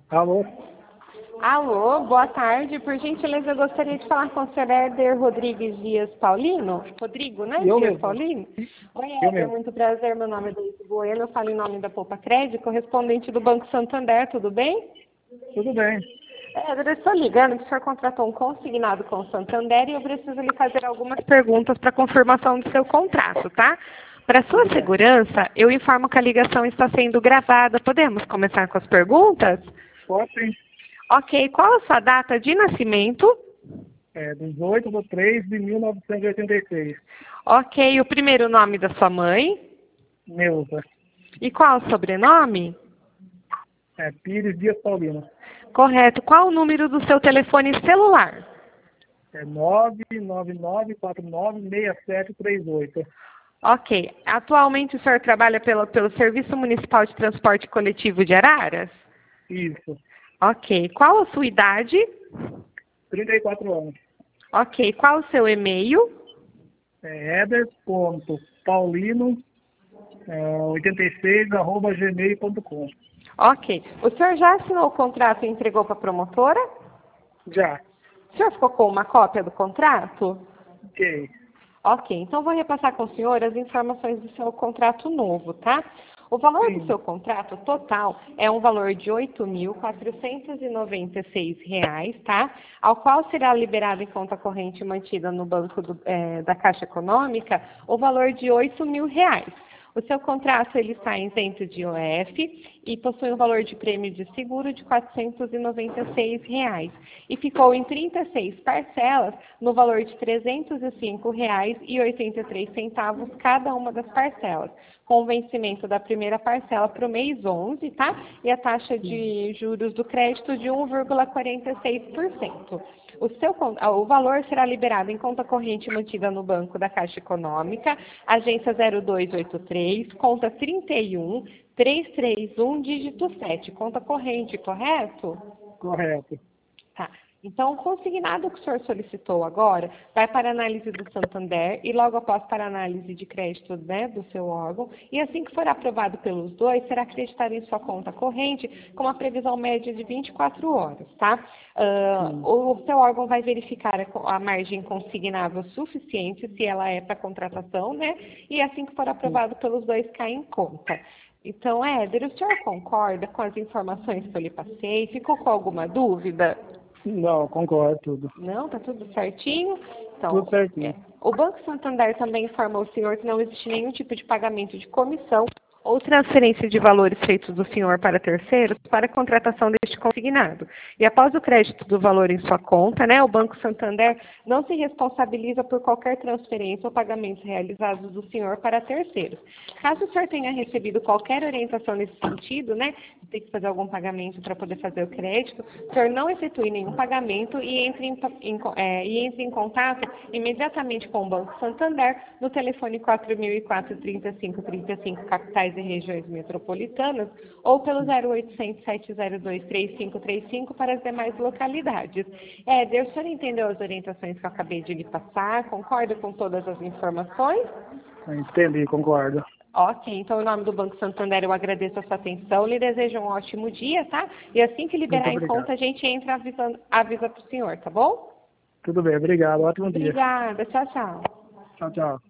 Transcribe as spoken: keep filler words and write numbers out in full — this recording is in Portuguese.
Alô? Alô, boa tarde. Por gentileza, eu gostaria de falar com o senhor Éder Rodrigues Dias Paulino. Rodrigo, né? Eu Dias mesmo. Paulino. Oi, Eu Éder, mesmo. muito prazer. Meu nome é Deise Bueno. Eu falo em nome da Poupa Crédito, correspondente do Banco Santander. Tudo bem? Tudo bem. Éder, eu estou ligando que o senhor contratou um consignado com o Santander e eu preciso lhe fazer algumas perguntas para confirmação do seu contrato, tá? Para sua Tudo bem. segurança, eu informo que a ligação está sendo gravada. Podemos começar com as perguntas? Pode sim. Ok, qual a sua data de nascimento? É dezoito de três de mil novecentos e oitenta e seis. Ok, o primeiro nome da sua mãe? Neuza. E qual o sobrenome? É Pires Dias Paulino. Correto. Qual o número do seu telefone celular? É nove nove nove quatro nove seis sete três oito. Ok. Atualmente o senhor trabalha pelo, pelo Serviço Municipal de Transporte Coletivo de Araras? Isso. Ok. Qual a sua idade? trinta e quatro anos. Ok. Qual o seu e-mail? É eder.paulino é, oitenta e seis arroba gmail ponto com. Ok. O senhor já assinou o contrato e entregou para a promotora? Já. O senhor ficou com uma cópia do contrato? Ok. Ok, então vou repassar com o senhor as informações do seu contrato novo, tá? O valor do Sim. seu contrato total é um valor de oito mil quatrocentos e noventa e seis reais, tá? Ao qual será liberado em conta corrente mantida no Banco do, eh, da Caixa Econômica o valor de oito mil reais. O seu contrato ele está isento de I O F e possui um valor de prêmio de seguro de quatrocentos e noventa e seis reais e ficou em trinta e seis parcelas no valor de trezentos e cinco reais e oitenta e três centavos cada uma das parcelas, com o vencimento da primeira parcela para o mês onze, tá? E a taxa de juros do crédito de um vírgula quarenta e seis por cento. O, seu, o valor será liberado em conta corrente mantida no Banco da Caixa Econômica, agência zero dois oito três, conta trinta e um, trezentos e trinta e um, dígito sete, conta corrente, correto? Correto. Tá. Então, o consignado que o senhor solicitou agora vai para a análise do Santander e logo após para a análise de crédito, né, do seu órgão. E assim que for aprovado pelos dois, será acreditado em sua conta corrente com uma previsão média de vinte e quatro horas, tá? Uh, o seu órgão vai verificar a, a margem consignável suficiente, se ela é para contratação, né? E assim que for aprovado pelos dois, cai em conta. Então, Éder, o senhor concorda com as informações que eu lhe passei? Ficou com alguma dúvida? Não, concordo tudo. Não, tá tudo certinho? Então, Tudo certinho. é, o Banco Santander também informou o senhor que não existe nenhum tipo de pagamento de comissão ou transferência de valores feitos do senhor para terceiros para a contratação deste consignado. E após o crédito do valor em sua conta, né, o Banco Santander não se responsabiliza por qualquer transferência ou pagamentos realizados do senhor para terceiros. Caso o senhor tenha recebido qualquer orientação nesse sentido, né, de ter que fazer algum pagamento para poder fazer o crédito, o senhor não efetue nenhum pagamento e entre em, em, é, e entre em contato imediatamente com o Banco Santander no telefone quatro mil e quatro, trinta e cinco, trinta e cinco, capitais e regiões metropolitanas, ou pelo zero oitocentos, sete zero dois, três cinco três cinco para as demais localidades. Éder, o senhor entendeu as orientações que eu acabei de lhe passar? Concorda com todas as informações? Entendi, concordo. Ok, então em nome do Banco Santander eu agradeço a sua atenção, lhe desejo um ótimo dia, tá? E assim que Muito liberar em obrigado. conta, a gente entra avisando, avisa para o senhor, tá bom? Tudo bem, obrigado. Ótimo dia. Obrigada, tchau, tchau. Tchau, tchau.